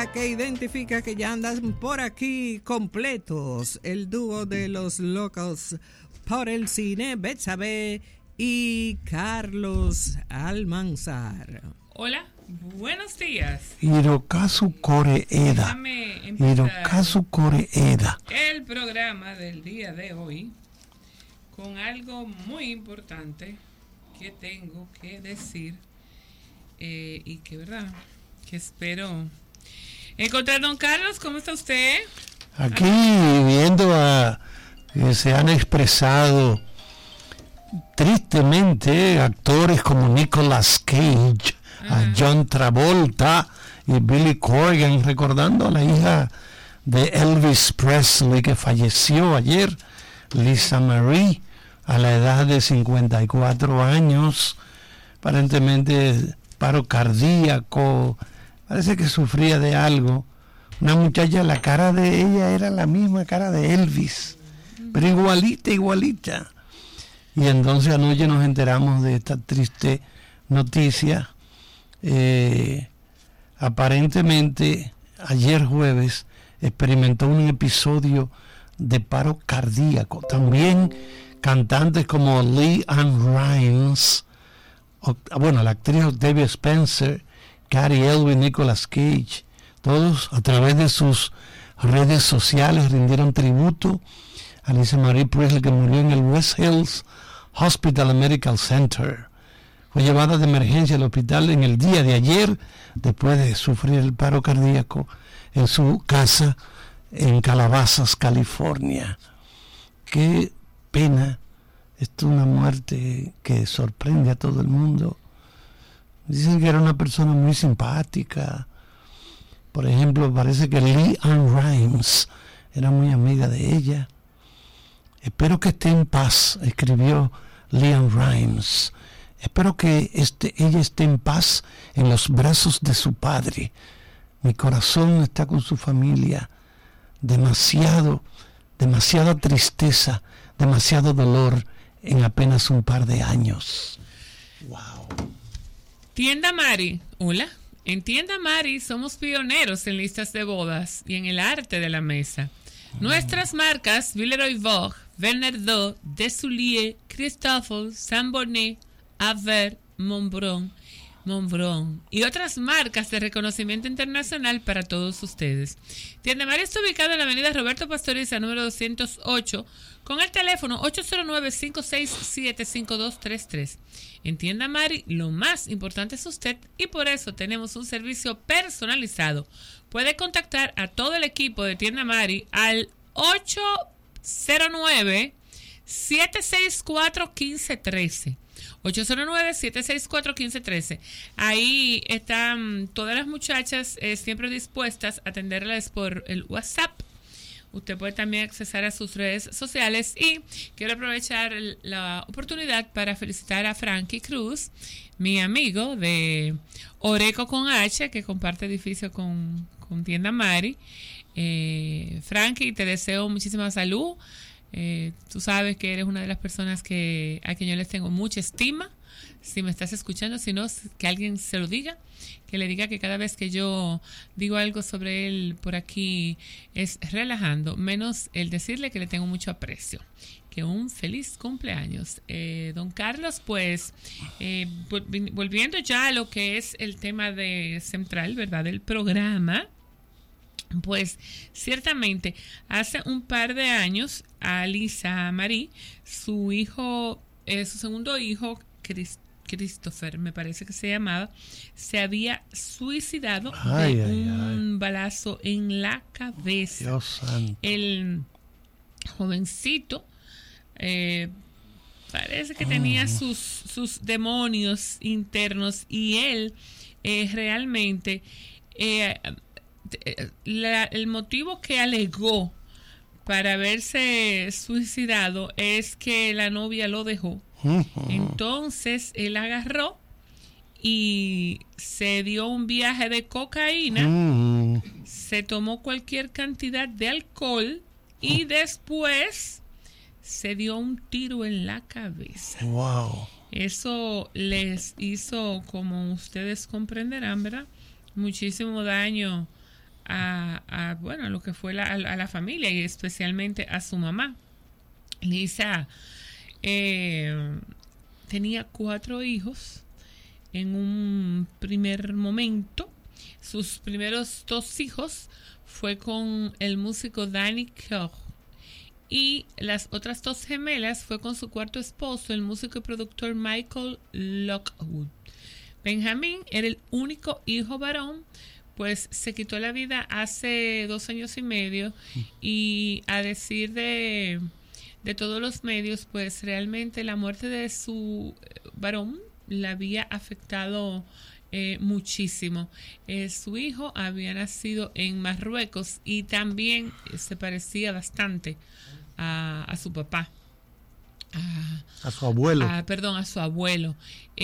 marca que identifica que ya andan por aquí completos. El dúo de los locos por el cine, Betsabe y Carlos Almanzar. Hola, buenos días. Hirokazu Koreeda. Hirokazu Koreeda. El programa del día de hoy con algo muy importante que tengo que decir y que verdad que espero encontrar. Don Carlos, ¿cómo está usted? Aquí viendo a que se han expresado tristemente actores como Nicolas Cage, a John Travolta y Billy Corgan, recordando a la hija de Elvis Presley que falleció ayer, Lisa Marie, a la edad de 54 años, aparentemente paro cardíaco, parece que sufría de algo. Una muchacha, la cara de ella era la misma cara de Elvis, pero igualita. Y entonces anoche nos enteramos de esta triste noticia. Aparentemente ayer jueves experimentó un episodio de paro cardíaco. También cantantes como Lee Ann Rimes, la actriz Octavia Spencer, Cary Elwes, Nicolas Cage, todos a través de sus redes sociales rindieron tributo a Lisa Marie Presley, que murió en el West Hills Hospital and Medical Center. Fue llevada de emergencia al hospital en el día de ayer después de sufrir el paro cardíaco en su casa en Calabasas, California. Qué pena. Esto es una muerte que sorprende a todo el mundo. Dicen que era una persona muy simpática. Por ejemplo, parece que Lee Ann Rimes era muy amiga de ella. Espero que esté en paz, escribió Lee Ann Rimes. Espero que ella esté en paz en los brazos de su padre. Mi corazón está con su familia. Demasiada tristeza, demasiado dolor en apenas un par de años. Wow. Tienda Mari, hola. En Tienda Mari somos pioneros en listas de bodas y en el arte de la mesa. Nuestras marcas Villeroy Vogue, Bernardo, Desulier, Christophe, Saint Bonnet, Aver, Montbron y otras marcas de reconocimiento internacional para todos ustedes. Tienda Mari está ubicado en la avenida Roberto Pastoriza, número 208, con el teléfono 809-567-5233. En Tienda Mari, lo más importante es usted y por eso tenemos un servicio personalizado. Puede contactar a todo el equipo de Tienda Mari al 809-764-1513. 809-764-1513. Ahí están todas las muchachas siempre dispuestas a atenderles por el WhatsApp. Usted puede también accesar a sus redes sociales y quiero aprovechar la oportunidad para felicitar a Frankie Cruz, mi amigo de Oreco con H, que comparte edificio con Tienda Mari. Frankie, te deseo muchísima salud. Tú sabes que eres una de las personas a quien yo les tengo mucha estima. Si me estás escuchando, si no, que alguien se lo diga, que le diga que cada vez que yo digo algo sobre él por aquí es relajando, menos el decirle que le tengo mucho aprecio. Que un feliz cumpleaños. Don Carlos, pues, volviendo ya a lo que es el tema central, ¿verdad?, del programa. Pues ciertamente hace un par de años a Lisa Marie, su segundo hijo, Christopher, me parece que se llamaba, se había suicidado de un balazo en la cabeza. Dios santo. El jovencito parece que tenía sus demonios internos y él realmente el motivo que alegó para haberse suicidado es que la novia lo dejó. Entonces él agarró y se dio un viaje de cocaína, se tomó cualquier cantidad de alcohol y después se dio un tiro en la cabeza. Wow. Eso les hizo, como ustedes comprenderán, ¿verdad?, muchísimo daño bueno, lo que fue a la familia y especialmente a su mamá. Lisa tenía 4 hijos en un primer momento. Sus primeros 2 hijos fue con el músico Danny Koch, y las otras 2 gemelas fue con su cuarto esposo, el músico y productor Michael Lockwood. Benjamín era el único hijo varón, pues se quitó la vida hace 2 años y medio, y a decir de todos los medios, pues realmente la muerte de su varón la había afectado muchísimo. Su hijo había nacido en Marruecos y también se parecía bastante a su papá. A su abuelo. A su abuelo.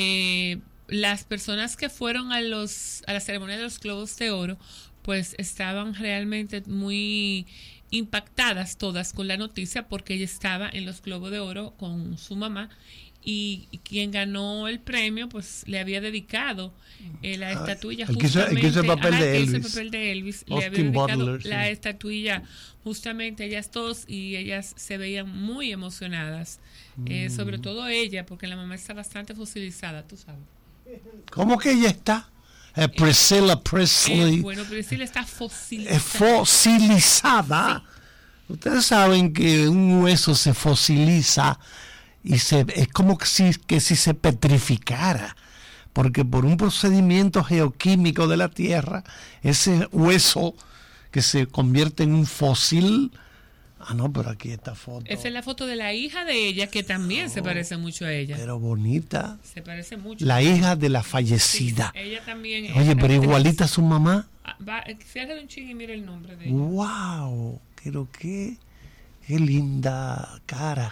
Las personas que fueron a la ceremonia de los Globos de Oro, pues estaban realmente muy impactadas todas con la noticia, porque ella estaba en los Globos de Oro con su mamá, y quien ganó el premio pues le había dedicado la estatuilla justamente, el papel de Elvis, Austin le había dedicado Butler, sí, la estatuilla justamente a ellas 2, y ellas se veían muy emocionadas, sobre todo ella, porque la mamá está bastante fosilizada, tú sabes. ¿Cómo que ella está? Priscilla Presley. Bueno, Priscilla está fosilizada. Fosilizada. Sí. Ustedes saben que un hueso se fosiliza y es como si se petrificara, porque por un procedimiento geoquímico de la Tierra, ese hueso que se convierte en un fósil. No, pero aquí esta foto. Esa es la foto de la hija de ella, que también se parece mucho a ella. Pero bonita. Se parece mucho. La hija de la fallecida. Sí, ella también. Oye, pero igualita a su mamá. Cierra un ching y mira el nombre de ella. ¡Wow! Pero qué linda cara.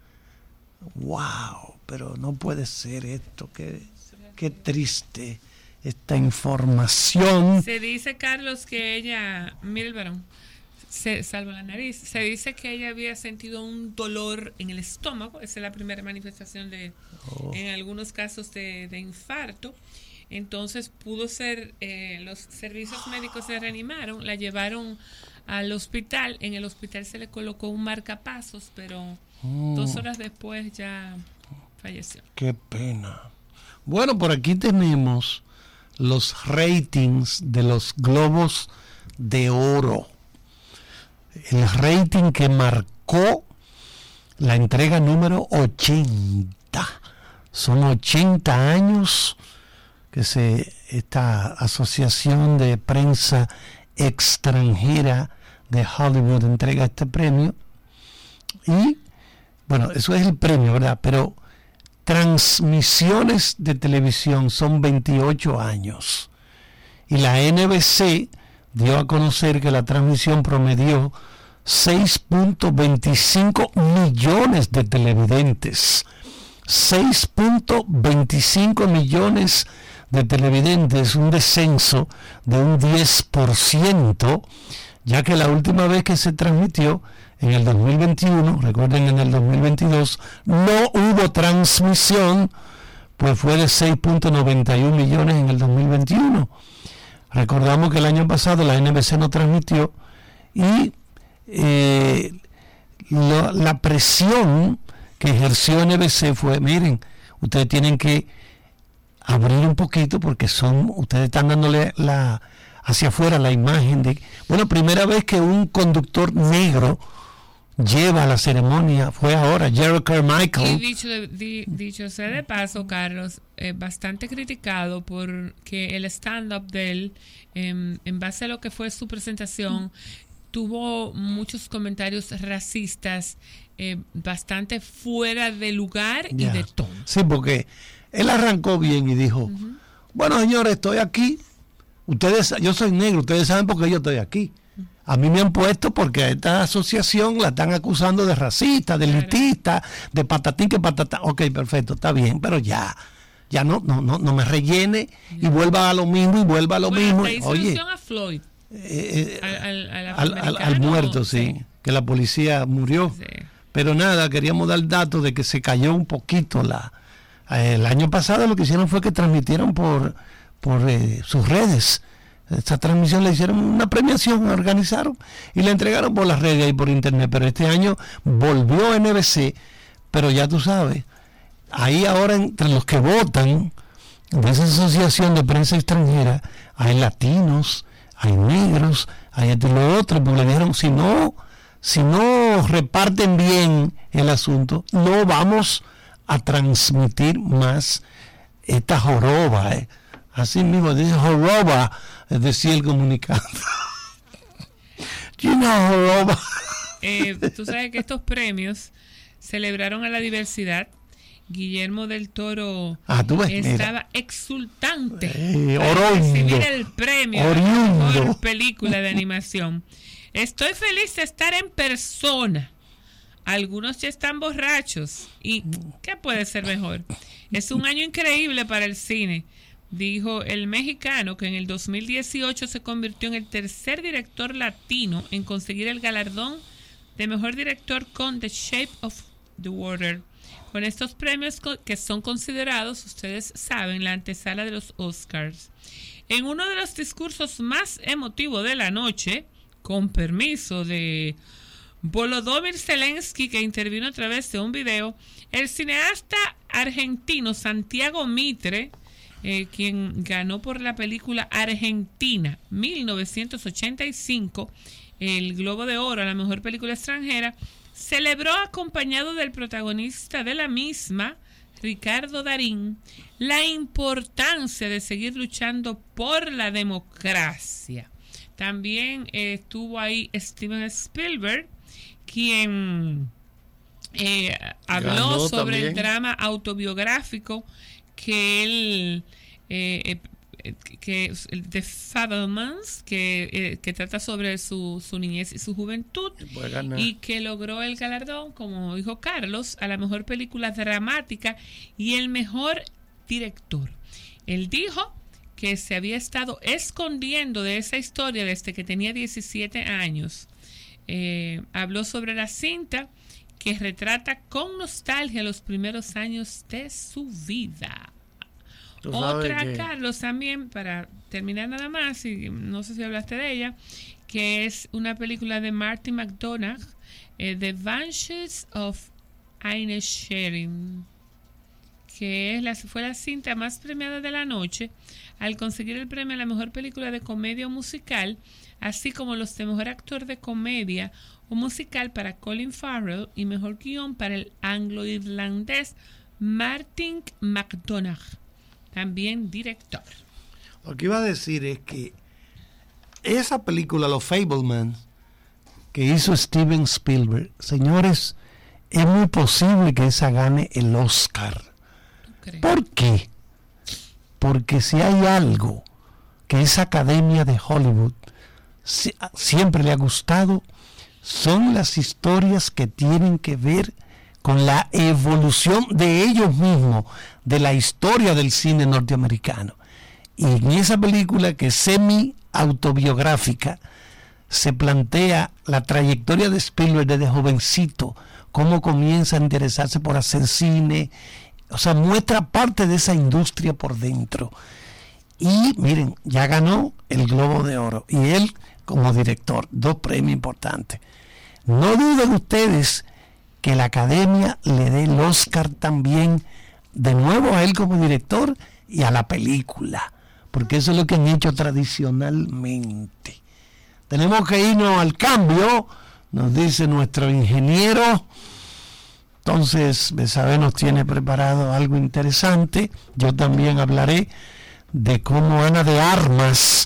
¡Wow! Pero no puede ser esto. Qué triste esta información. Se dice, Carlos, que ella. Mira el varón. Se salva la nariz. Se dice que ella había sentido un dolor en el estómago. Esa es la primera manifestación en algunos casos de infarto. Entonces pudo ser, los servicios médicos se reanimaron, la llevaron al hospital. En el hospital se le colocó un marcapasos, pero 2 horas después ya falleció. Qué pena. Bueno, por aquí tenemos los ratings de los Globos de Oro. El rating que marcó la entrega número 80. Son 80 años que esta asociación de prensa extranjera de Hollywood entrega este premio. Y, bueno, eso es el premio, ¿verdad? Pero transmisiones de televisión son 28 años. Y la NBC dio a conocer que la transmisión promedió 6.25 millones de televidentes. 6.25 millones de televidentes, un descenso de un 10%, ya que la última vez que se transmitió, en el 2021, recuerden, en el 2022, no hubo transmisión, pues fue de 6.91 millones en el 2021. Recordamos que el año pasado la NBC no transmitió, y la presión que ejerció NBC fue: miren, ustedes tienen que abrir un poquito, porque ustedes están dándole hacia afuera la imagen de, bueno, primera vez que un conductor negro lleva la ceremonia fue ahora, Jerry Carmichael. Y dicho sea de paso, Carlos, bastante criticado porque el stand-up de él, en base a lo que fue su presentación, tuvo muchos comentarios racistas, bastante fuera de lugar y de tono. Sí, porque él arrancó bien y dijo, bueno, señores, estoy aquí, yo soy negro, ustedes saben por qué yo estoy aquí. A mí me han puesto porque a esta asociación la están acusando de racista, de elitista, de patatín que patatán. Ok, perfecto, está bien, pero ya no me rellene y vuelva a lo mismo mismo. Oye, a Floyd, al muerto, sí, que la policía murió. Sí. Pero nada, queríamos dar datos de que se cayó un poquito el año pasado. Lo que hicieron fue que transmitieron por sus redes Esta transmisión le hicieron una premiación, organizaron y la entregaron por las redes y por internet. Pero este año volvió NBC, pero ya tú sabes, ahí ahora entre los que votan de esa asociación de prensa extranjera, hay latinos, hay negros, hay entre los otros, porque le dijeron, si no reparten bien el asunto, no vamos a transmitir más esta joroba. Así mismo dice joroba, decía el comunicado. Joroba. Tú sabes que estos premios celebraron a la diversidad. Guillermo del Toro estaba exultante para recibir el premio a la mejor película de animación. Estoy feliz de estar en persona. Algunos ya están borrachos. ¿Y qué puede ser mejor? Es un año increíble para el cine, dijo el mexicano, que en el 2018 se convirtió en el tercer director latino en conseguir el galardón de mejor director con The Shape of the Water. Con estos premios que son considerados, ustedes saben, la antesala de los Oscars. En uno de los discursos más emotivos de la noche, con permiso de Volodymyr Zelensky, que intervino a través de un video, el cineasta argentino Santiago Mitre, quien ganó por la película Argentina 1985 el Globo de Oro a la mejor película extranjera, celebró acompañado del protagonista de la misma, Ricardo Darín, la importancia de seguir luchando por la democracia. También estuvo ahí Steven Spielberg, quien habló sobre también el drama autobiográfico que él que The Fabelmans, que trata sobre su niñez y su juventud, y que logró el galardón, como dijo Carlos, a la mejor película dramática y el mejor director. Él dijo que se había estado escondiendo de esa historia desde que tenía 17 años. Habló sobre la cinta que retrata con nostalgia los primeros años de su vida. Otra, Carlos, también, para terminar nada más, y no sé si hablaste de ella, que es una película de Martin McDonagh, The Banshees of Inisherin, que fue la cinta más premiada de la noche al conseguir el premio a la mejor película de comedia o musical, así como los de mejor actor de comedia o musical para Colin Farrell y mejor guión para el anglo-irlandés Martin McDonagh, también director. Lo que iba a decir es que esa película, Los Fabelmans, que hizo Steven Spielberg, señores, es muy posible que esa gane el Oscar. ¿Por qué? Porque si hay algo que esa Academia de Hollywood siempre le ha gustado, son las historias que tienen que ver con la evolución de ellos mismos, de la historia del cine norteamericano. Y en esa película, que es semi-autobiográfica, se plantea la trayectoria de Spielberg desde jovencito, cómo comienza a interesarse por hacer cine, o sea, muestra parte de esa industria por dentro. Y miren, ya ganó el Globo de Oro, y él como director, 2 premios importantes. No duden ustedes que la Academia le dé el Oscar también de nuevo a él como director y a la película, porque eso es lo que han hecho tradicionalmente. Tenemos que irnos al cambio, nos dice nuestro ingeniero. Entonces, Betsabe nos tiene preparado algo interesante. Yo también hablaré de cómo Ana de Armas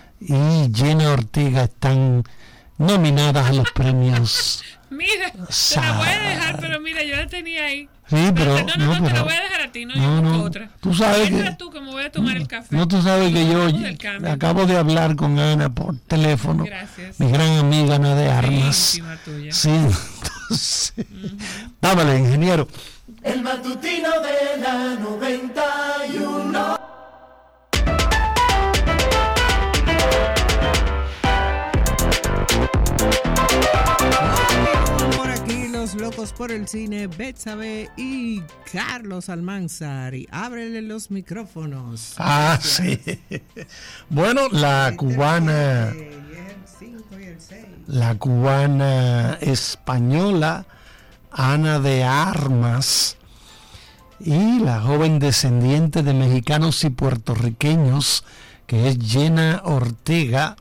y Jenna Ortega están nominadas a los premios. Mira, te la voy a dejar, pero mira, yo la tenía ahí. Sí, pero no, te la voy a dejar a ti, no, otra. Tú sabes tú que me voy a tomar el café. No, tú sabes que yo acabo de hablar con Ana por teléfono. Gracias. Mi gran amiga Ana de Armas. Tuya. Sí, entonces, dámale, ingeniero. El matutino de la 91. locos por el cine, Betsabe y Carlos Almanzar. Ábrele los micrófonos. Ah, sí. Bueno, la cubana española Ana de Armas y la joven descendiente de mexicanos y puertorriqueños que es Jenna Ortega,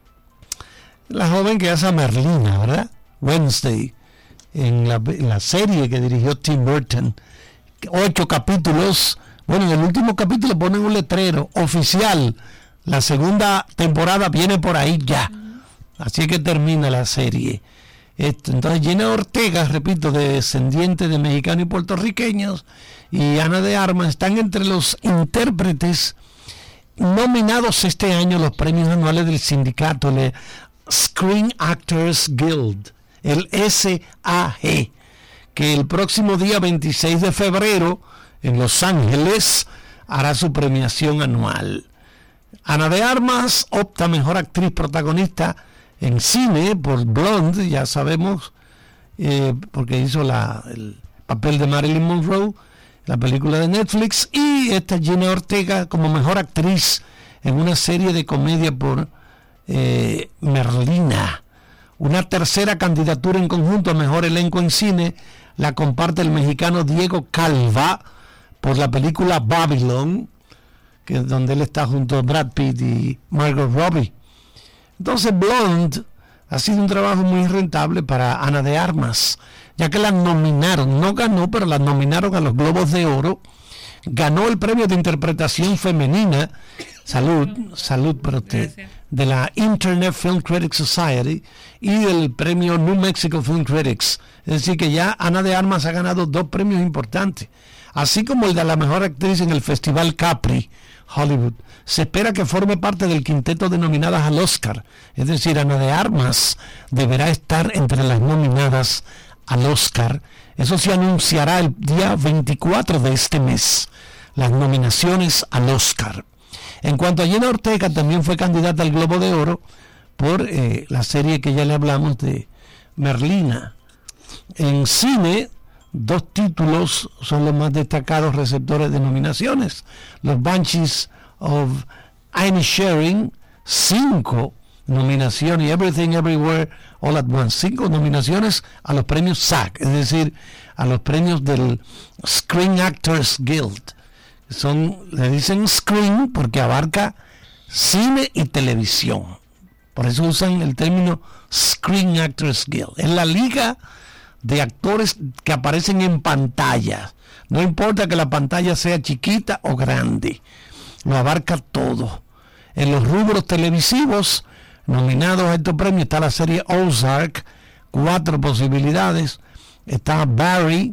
la joven que hace a Merlina, ¿verdad? Wednesday, en la serie que dirigió Tim Burton. 8 capítulos. Bueno, en el último capítulo ponen un letrero oficial. La segunda temporada viene por ahí ya. Así que termina la serie. Entonces Jenna Ortega, repito, descendiente de mexicanos y puertorriqueños, y Ana de Armas están entre los intérpretes nominados este año a los premios anuales del sindicato, el Screen Actors Guild, el SAG, que el próximo día 26 de febrero en Los Ángeles hará su premiación anual. Ana de Armas opta mejor actriz protagonista en cine por Blonde, ya sabemos, porque hizo el papel de Marilyn Monroe, la película de Netflix, y esta Jenna Ortega como mejor actriz en una serie de comedia por Merlina. Una tercera candidatura en conjunto a mejor elenco en cine la comparte el mexicano Diego Calva por la película Babylon, que es donde él está junto a Brad Pitt y Margot Robbie. Entonces Blonde ha sido un trabajo muy rentable para Ana de Armas, ya que la nominaron, no ganó, pero la nominaron a los Globos de Oro, ganó el premio de interpretación femenina, salud para usted, de la Internet Film Critics Society y el premio New Mexico Film Critics. Es decir, que ya Ana de Armas ha ganado 2 premios importantes, así como el de la mejor actriz en el Festival Capri Hollywood. Se espera que forme parte del quinteto de nominadas al Oscar, es decir, Ana de Armas deberá estar entre las nominadas al Oscar. Eso se anunciará el día 24 de este mes, las nominaciones al Oscar. En cuanto a Jenna Ortega, también fue candidata al Globo de Oro por la serie que ya le hablamos de Merlina. En cine, 2 títulos son los más destacados receptores de nominaciones. Los Banshees of Inisherin, 5 nominaciones, y Everything Everywhere All at Once, 5 nominaciones a los premios SAG, es decir, a los premios del Screen Actors Guild. Le dicen Screen porque abarca cine y televisión. Por eso usan el término Screen Actors Guild. Es la liga de actores que aparecen en pantalla. No importa que la pantalla sea chiquita o grande, lo abarca todo. En los rubros televisivos nominados a estos premios está la serie Ozark, 4 posibilidades. Está Barry,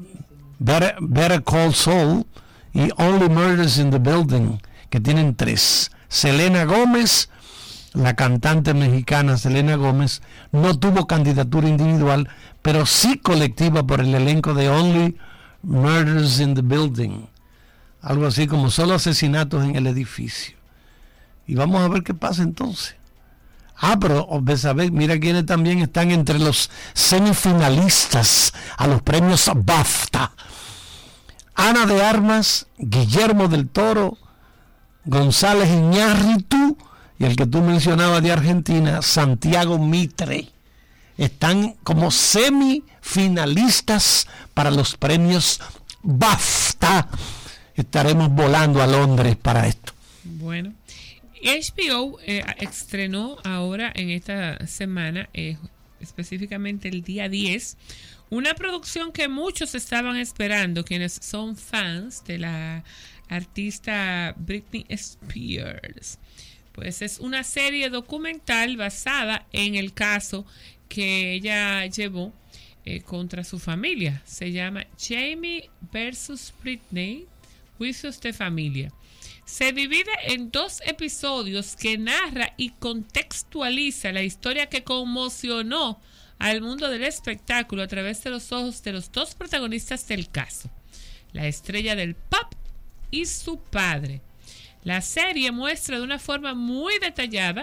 Better Call Saul y Only Murders in the Building, que tienen 3. Selena Gómez, la cantante mexicana Selena Gómez, no tuvo candidatura individual, pero sí colectiva por el elenco de Only Murders in the Building, algo así como solo asesinatos en el edificio. Y vamos a ver qué pasa entonces. Pero Besabé, mira quienes también están entre los semifinalistas a los premios BAFTA: Ana de Armas, Guillermo del Toro, González Iñárritu y el que tú mencionabas de Argentina, Santiago Mitre. Están como semifinalistas para los premios BAFTA. Estaremos volando a Londres para esto. Bueno, HBO estrenó ahora en esta semana, específicamente el día 10, una producción que muchos estaban esperando, quienes son fans de la artista Britney Spears. Pues es una serie documental basada en el caso que ella llevó contra su familia. Se llama Jamie vs. Britney, Juicios de Familia. Se divide en 2 episodios que narra y contextualiza la historia que conmocionó al mundo del espectáculo a través de los ojos de los 2 protagonistas del caso, la estrella del pop y su padre. La serie muestra de una forma muy detallada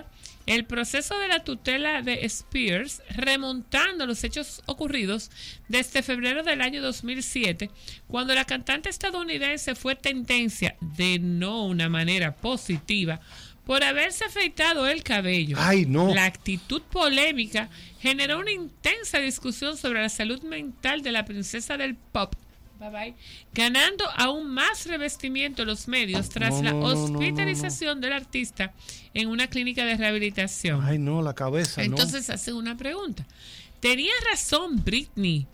el proceso de la tutela de Spears, remontando los hechos ocurridos desde febrero del año 2007, cuando la cantante estadounidense fue tendencia, de no una manera positiva, por haberse afeitado el cabello. ¡Ay, no! La actitud polémica generó una intensa discusión sobre la salud mental de la princesa del pop, ganando aún más revestimiento en los medios tras la hospitalización del artista en una clínica de rehabilitación. Ay, no, la cabeza. Entonces hacen una pregunta. ¿Tenía razón Britney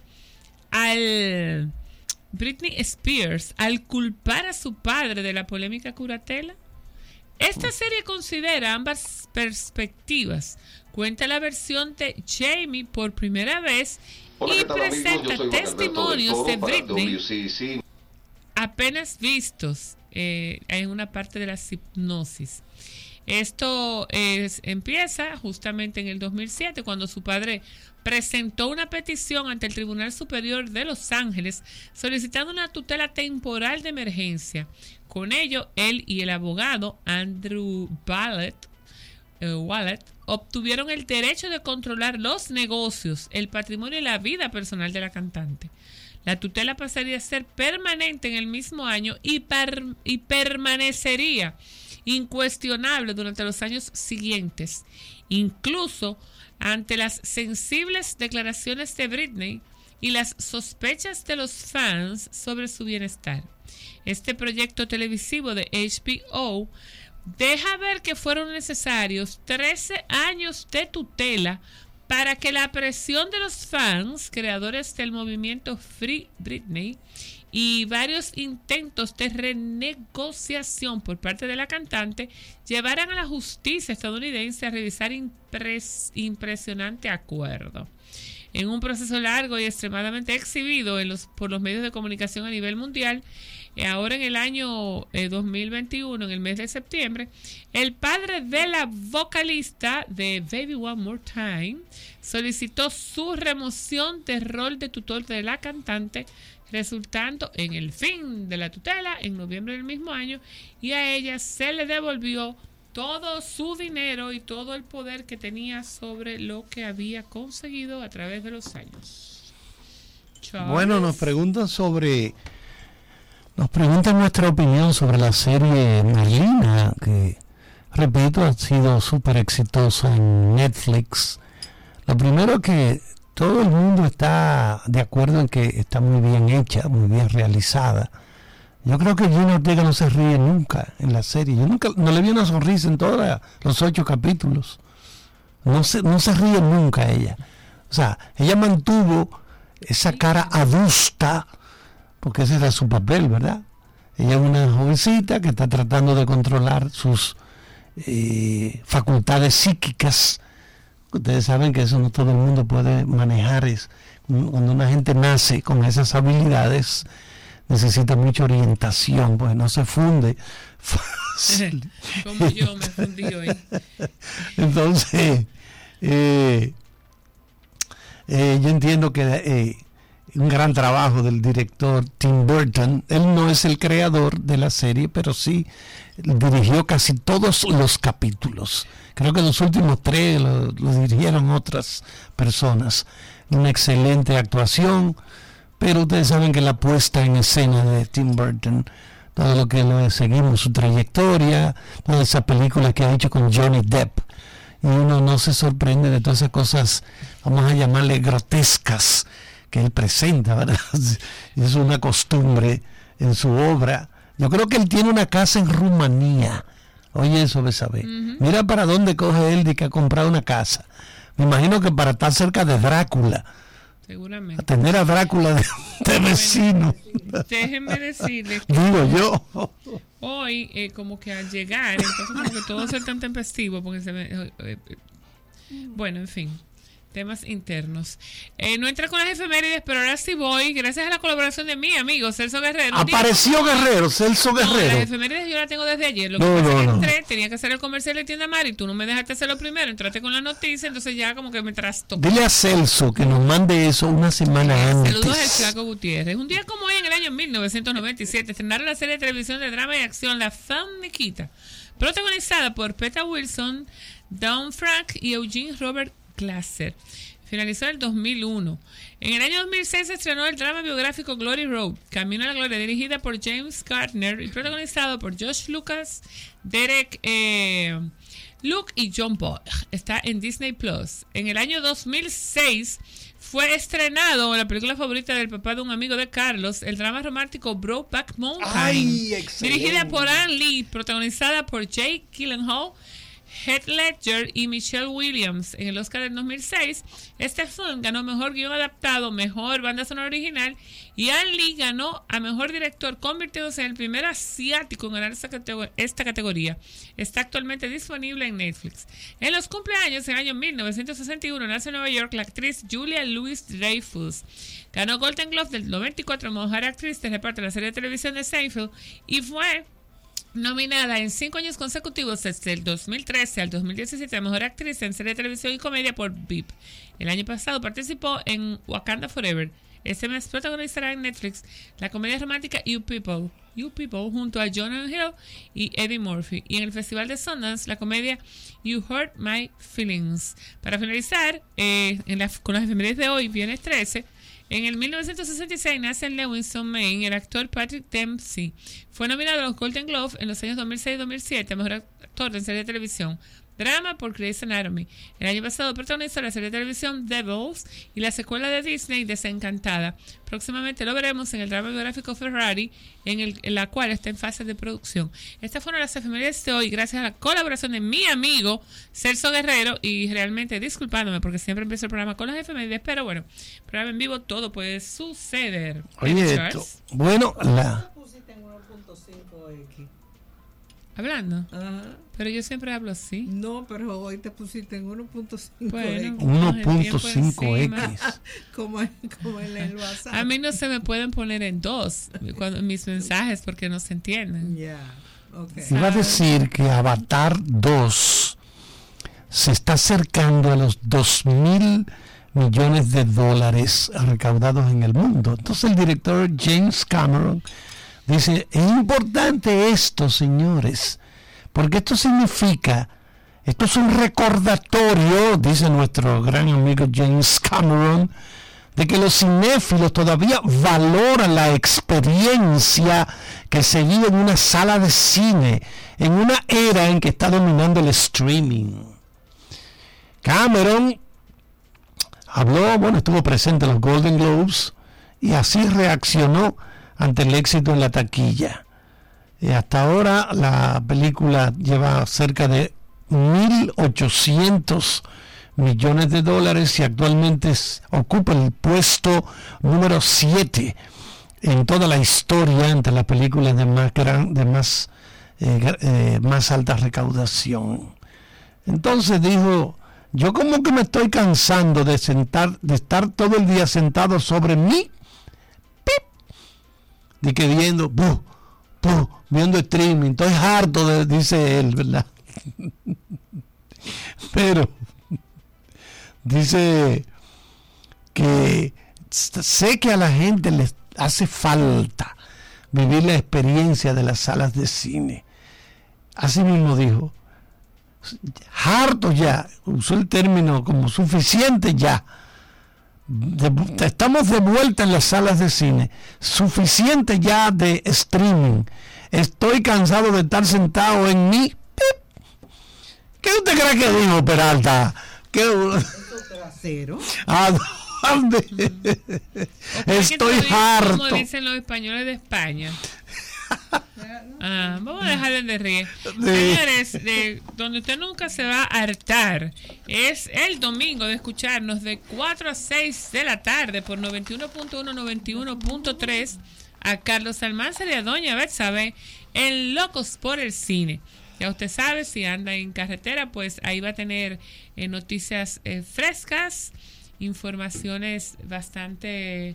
Spears al culpar a su padre de la polémica curatela? Esta serie considera ambas perspectivas. Cuenta la versión de Jamie por primera vez y presenta testimonios de Britney apenas vistos en una parte de la hipnosis. Esto empieza justamente en el 2007, cuando su padre presentó una petición ante el Tribunal Superior de Los Ángeles solicitando una tutela temporal de emergencia. Con ello, él y el abogado Andrew Wallet obtuvieron el derecho de controlar los negocios, el patrimonio y la vida personal de la cantante. La tutela pasaría a ser permanente en el mismo año y permanecería incuestionable durante los años siguientes, incluso ante las sensibles declaraciones de Britney y las sospechas de los fans sobre su bienestar. Este proyecto televisivo de HBO deja ver que fueron necesarios 13 años de tutela para que la presión de los fans, creadores del movimiento Free Britney, y varios intentos de renegociación por parte de la cantante llevaran a la justicia estadounidense a revisar impresionante acuerdo. En un proceso largo y extremadamente exhibido por los medios de comunicación a nivel mundial, ahora en el año 2021, en el mes de septiembre, el padre de la vocalista de Baby One More Time solicitó su remoción del rol de tutor de la cantante, resultando en el fin de la tutela en noviembre del mismo año, y a ella se le devolvió todo su dinero y todo el poder que tenía sobre lo que había conseguido a través de los años. Charles. Bueno, nos preguntan nuestra opinión sobre la serie Merlina, que, repito, ha sido súper exitosa en Netflix. Lo primero que todo el mundo está de acuerdo en que está muy bien hecha, muy bien realizada. Yo creo que Gina Ortega no se ríe nunca en la serie. Yo no le vi una sonrisa en todos los 8 capítulos. No se ríe nunca ella. O sea, ella mantuvo esa cara adusta, porque ese era su papel, ¿verdad? Ella es una jovencita que está tratando de controlar sus facultades psíquicas. Ustedes saben que eso no todo el mundo puede manejar. Cuando una gente nace con esas habilidades, necesita mucha orientación, pues no se funde fácil. Como yo me fundí hoy. Entonces, yo entiendo que un gran trabajo del director Tim Burton. Él no es el creador de la serie, pero sí dirigió casi todos los capítulos. Creo que los últimos 3 lo dirigieron otras personas. Una excelente actuación, pero ustedes saben que la puesta en escena de Tim Burton, todo lo que lo seguimos, su trayectoria, todas esas películas que ha hecho con Johnny Depp, y uno no se sorprende de todas esas cosas, vamos a llamarle grotescas, que él presenta, ¿verdad? Es una costumbre en su obra. Yo creo que él tiene una casa en Rumanía. Oye, eso, Besabe. Mira para dónde coge él de que ha comprado una casa. Me imagino que para estar cerca de Drácula. Seguramente. A tener a Drácula de vecino. Déjenme decirles que digo yo. Hoy, como que al llegar, entonces como que todo ser tan tempestivo, porque bueno, en fin. Temas internos. No entré con las efemérides, pero ahora sí voy, gracias a la colaboración de mi amigo Celso Guerrero. Apareció Guerrero, Celso Guerrero. Las efemérides yo las tengo desde ayer. Lo que pasa es que entré, tenía que hacer el comercial de Tienda Mar y tú no me dejaste hacerlo primero. Entraste con la noticia, entonces ya como que me trastocó. Dile a Celso que nos mande eso una semana antes. Saludos al Flaco Gutiérrez. Un día como hoy, en el año 1997, estrenaron la serie de televisión de drama y acción La Femme Nikita, protagonizada por Peta Wilson, Dawn Frank y Eugene Robert Glasser. Finalizó en el 2001. En el año 2006 se estrenó el drama biográfico Glory Road, Camino a la Gloria, dirigida por James Gardner y protagonizado por Josh Lucas, Derek Luke y John Boyd. Está en Disney Plus. En el año 2006 fue estrenado la película favorita del papá de un amigo de Carlos, el drama romántico Brokeback Mountain, dirigida por Ann Lee, protagonizada por Jake Gyllenhaal, Heath Ledger y Michelle Williams. En el Oscar del 2006, este film ganó Mejor Guión Adaptado, Mejor Banda Sonora Original, y Ann Lee ganó a Mejor Director, convirtiéndose en el primer asiático en ganar esta categoría. Está actualmente disponible en Netflix. En los cumpleaños, en el año 1961, nace en Nueva York la actriz Julia Louis-Dreyfus. Ganó Golden Globe del 94 Mejor Actriz de reparto de la serie de televisión de Seinfeld y fue nominada en 5 años consecutivos desde el 2013 al 2017 a Mejor Actriz en Serie de Televisión y Comedia por VIP. El año pasado participó en Wakanda Forever. Este mes protagonizará en Netflix la comedia romántica You People junto a Jonah Hill y Eddie Murphy. Y en el Festival de Sundance la comedia You Hurt My Feelings. Para finalizar, con las efemérides de hoy, viernes 13, en el 1966 nace en Lewiston, Maine, el actor Patrick Dempsey. Fue nominado a los Golden Globes en los años 2006 y 2007 a Mejor Actor en Serie de Televisión. Drama por Grey's Anatomy. El año pasado protagonizó la serie de televisión Devils y la secuela de Disney Desencantada. Próximamente lo veremos en el drama biográfico Ferrari, en la cual está en fase de producción. Estas fueron las efemérides de hoy, gracias a la colaboración de mi amigo Celso Guerrero, y realmente disculpándome porque siempre empiezo el programa con las efemérides, pero bueno, programa en vivo, todo puede suceder. Oye, bueno, hablando. Ajá. Pero yo siempre hablo así. No, pero hoy te pusiste en 1.5X. Bueno, 1.5X. como en el WhatsApp. A mí no se me pueden poner en 2 mis mensajes porque no se entienden. Ya, okay. Iba a decir que Avatar 2 se está acercando a los 2.000 millones de dólares recaudados en el mundo. Entonces el director James Cameron dice, es importante esto, señores, porque esto significa, esto es un recordatorio, dice nuestro gran amigo James Cameron, de que los cinéfilos todavía valoran la experiencia que se vive en una sala de cine, en una era en que está dominando el streaming. Cameron habló, estuvo presente en los Golden Globes y así reaccionó ante el éxito en la taquilla. Hasta ahora la película lleva cerca de 1.800 millones de dólares y actualmente ocupa el puesto número 7 en toda la historia entre las películas de más alta recaudación. Entonces dijo, yo como que me estoy cansando de estar todo el día sentado sobre mí, de que viendo streaming, estoy harto dice él, ¿verdad? Pero dice que sé que a la gente les hace falta vivir la experiencia de las salas de cine. Así mismo dijo, harto ya, usó el término como suficiente ya. Estamos de vuelta en las salas de cine, suficiente ya de streaming, estoy cansado de estar sentado en mi... ¿Qué usted cree que dijo, Peralta? ¿Qué? Trasero. ¿A dónde? Estoy harto. Como dicen los españoles de España. Vamos a dejar de reír. Señores, donde usted nunca se va a hartar es el domingo de escucharnos de 4 a 6 de la tarde por 91.1, 91.3 a Carlos Almanzar y a Doña Betsabe en Locos por el Cine. Ya usted sabe, si anda en carretera, pues ahí va a tener noticias frescas, informaciones bastante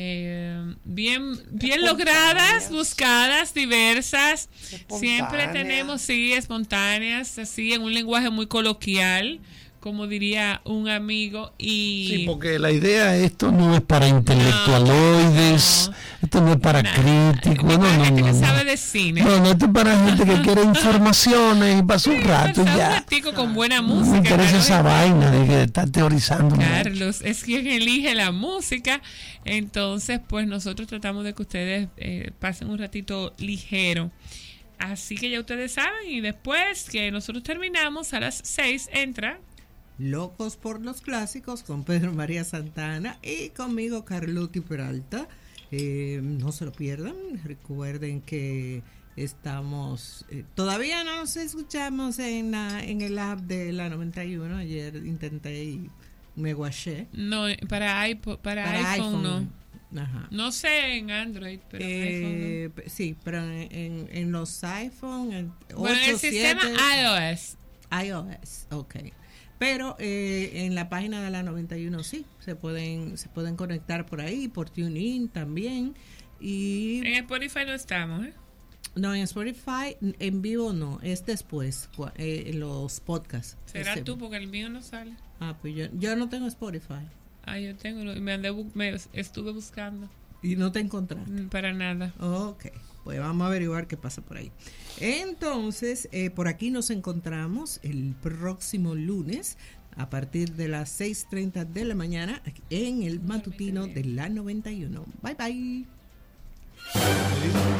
bien logradas, buscadas, diversas. Siempre tenemos, sí, espontáneas, así en un lenguaje muy coloquial, como diría un amigo. Y sí, porque la idea, esto no es para intelectualoides, esto no es para críticos, gente que sabe de cine. No, esto es para gente que quiere informaciones y pasa un rato y ya. Un ratico con buena música. No me interesa esa vaina de estar teorizando. Carlos es quien elige la música, entonces pues nosotros tratamos de que ustedes pasen un ratito ligero. Así que ya ustedes saben, y después que nosotros terminamos a las 6 entra Locos por los Clásicos con Pedro María Santana y conmigo Carlotti Peralta. No se lo pierdan. Recuerden que estamos todavía no nos escuchamos en el app de la 91. Ayer intenté y me guaché. No, para iPhone no. Ajá. No sé en Android, pero iPhone no. Sí, pero en los iPhone bueno, en el sistema iOS, ok. Pero en la página de la 91 sí, se pueden conectar por ahí, por TuneIn también. Y en Spotify no estamos, no, en Spotify en vivo no, es después, los podcasts. ¿Será tú? Porque el mío no sale. Pues yo no tengo Spotify. Yo tengo, me estuve buscando. ¿Y no te encontraste? Para nada. Ok, pues vamos a averiguar qué pasa por ahí. Entonces, por aquí nos encontramos el próximo lunes a partir de las 6:30 de la mañana en el matutino de la 91. Bye, bye.